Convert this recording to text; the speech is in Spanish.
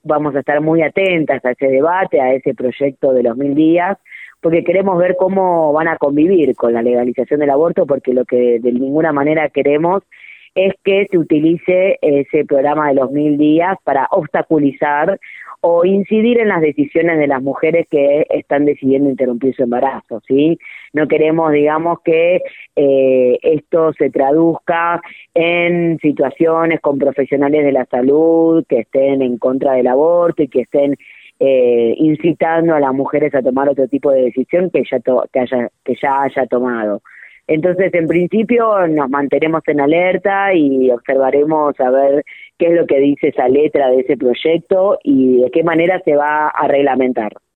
vamos a estar muy atentas a ese debate, a ese proyecto de los 1000 días, porque queremos ver cómo van a convivir con la legalización del aborto, porque lo que de ninguna manera queremos es que se utilice ese programa de los 1000 días para obstaculizar o incidir en las decisiones de las mujeres que están decidiendo interrumpir su embarazo, ¿sí? No queremos, digamos, que esto se traduzca en situaciones con profesionales de la salud que estén en contra del aborto y que estén incitando a las mujeres a tomar otro tipo de decisión que ya haya tomado. Entonces, en principio, nos mantenemos en alerta y observaremos a ver qué es lo que dice esa letra de ese proyecto y de qué manera se va a reglamentar.